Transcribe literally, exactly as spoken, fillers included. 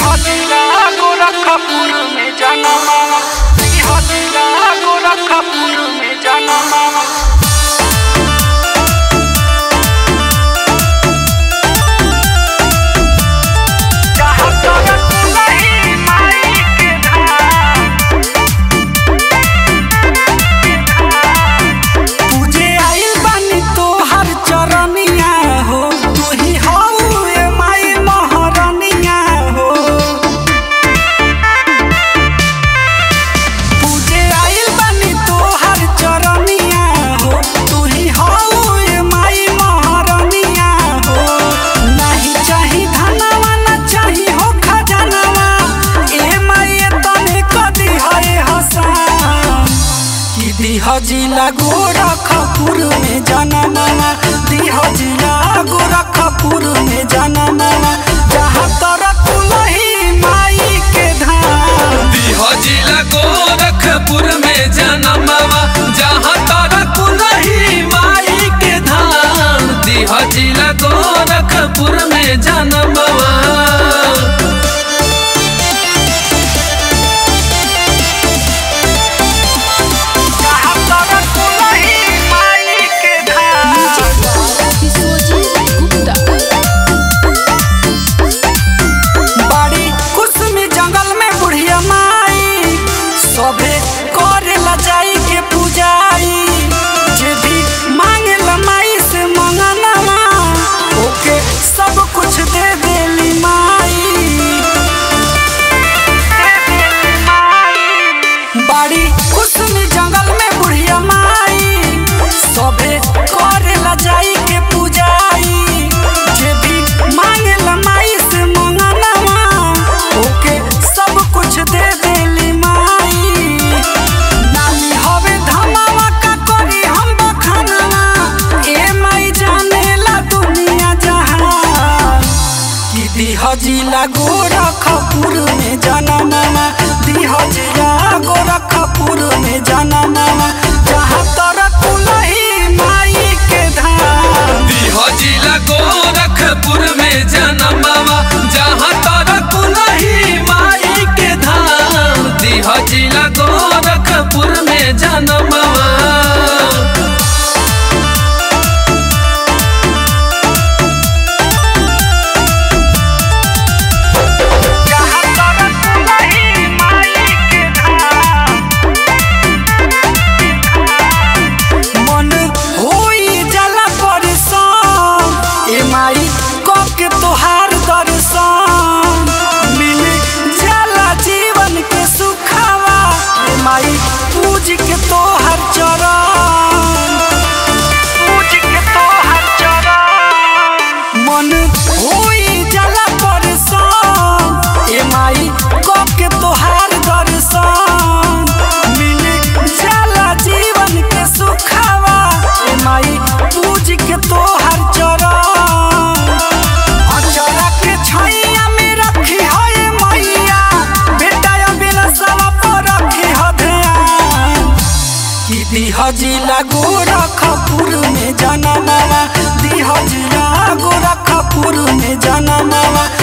दिहदिला गोरखपुर में जनमा दिहदिला गोरखपुर में जनमा दिहजिला गोरखपुर में जनमा दिहजिला गोरखपुर में जनमा जहाँ तोरा कुलही माई के धाम दिहजिला गोरखपुर में जनमा जहाँ तोरा कुलही माई के धाम दिहजिला गोरखपुर में जनमा दिहजिला गोरखपुर में जनमा दिहजिला गोरखपुर में जनमा जहाँ तोरा कुलही माई के धाम दिहजिला गोरखपुर में जनमा जहाँ तोरा कुलही माई के धाम दिहजिला गोरखपुर में जनमा दिहजिला गोरखपुर में जनमा दिहजिला गोरखपुर में जनमा